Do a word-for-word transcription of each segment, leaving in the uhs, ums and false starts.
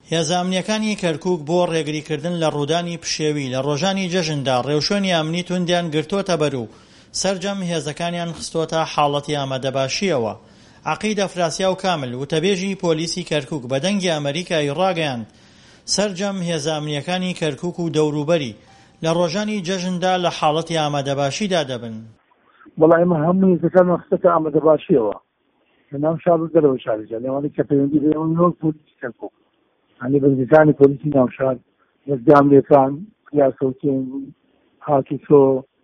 هێزانامنیەکانی کەرکووک بۆ ڕێگریکردن لە ڕوودانی پشێوی لە ڕۆژانی جەژندا ڕێوشێنی ئەمنی توندیان گرتوۆتە بەر و سەرجەم هێزەکانیان خستۆتە حاڵەتی ئامادەباشیەوە. عەقید ئەفراسیاو کامل وتەبێژی پۆلیسی کەرکووک بە دەنگی ئەمریکای ڕاگەیاند سەرجەم هێزانامنیەکانی کەرکووک و دەوروبەری لە ڕۆژانی جەژندا لە حاڵەتی ئامادەباشیدا دەبن. بەڵام ئێمە هەموو هێزەکانمان خستۆتە ئامادەباشیەوە لەناو شار و دەرەوە شارێکدا لەوانەی کە پەیوەندی بە ئێوە پۆلیسی کەرکووک هەنێ بەرگەکانی پۆلیسی ناوشار دەستگاملێکان یاسەوتێن هاتوچۆ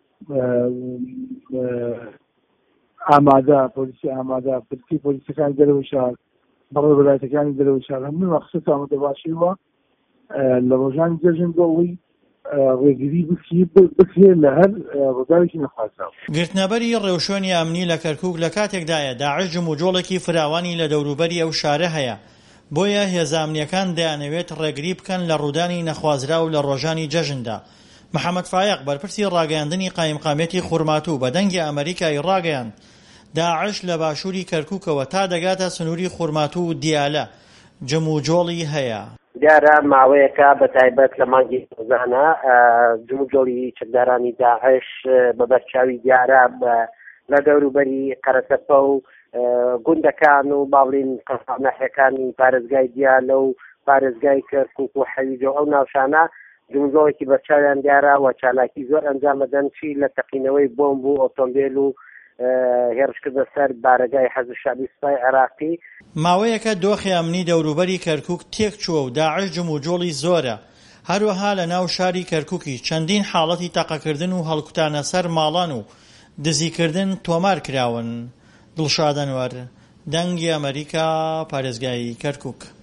ئامادە پۆلیسی ئامادە پرسی پۆلیسەکانی دەرەوە شار بەڕێ وەلایەتەکانی دەرەوە شار هەموو خستۆتە ئامادەباشیەوە لە ڕۆژانی جەژن بۆ ئەوەی ڕێگیری بکرێت لە هەر ڕۆداوێکی نەخوازراو. گرتنەبەری ڕێوشێنی ئەمنی لە کەرکووک لە کاتێکدایە داعش جموجۆڵێکی فراوانی لە دەوروبەری ئەو شارە هەیە، بۆیە هێزانامنیەکان دەیانەوێت ڕێگری بکەن لە ڕوودانی نەخوازراو لە ڕۆژانی جەژندا. محەممەد فایق بەرپرسی ڕاگەیاندنی قایمقامێتی خوڕماتوو بە دەنگی ئەمریکای ڕاگەیاند داعش لە باشووری کەرکووکەوە تا دەگاتە سنووری خوڕماتوو و دیالە جموجۆڵی هەیە. دیارە ماوەیەکە بە تایبەت لە مانگی ڕۆژانە جموجۆڵی چەکدارانی داعش بە بەرچاوی دیارە لە دەوروبەری قەرەتەپە و گوندەکان و باڵین قەسانەحەکانی پارێزگای دیالە و پارێزگای کەرکووک و حەویجە ئەو ناوشانە جموجۆڵێکی بەرچاویان دیارە و چالاکی زۆر ئەنجام دەدەن چی لە تەقینەوەی بۆمب و ئۆتۆمبیل و هێرشکردە سەر بارەگای حەزب شەعبی سوپای عێراقی. ماوەیەکە دۆخی ئەمنی دەوروبەری کەرکووک تێک چووە و داعش جموجۆڵی زۆرە. هەروەها لە ناو شاری کەرکووکی چەندین حاڵەتی تەقەکردن و هەڵکوتانە سەر ماڵان و دزیکردن تۆمار کراون. دڵشاد ئەنوەر، دەنگی ئەمریکا، پارێزگای کەرکووک.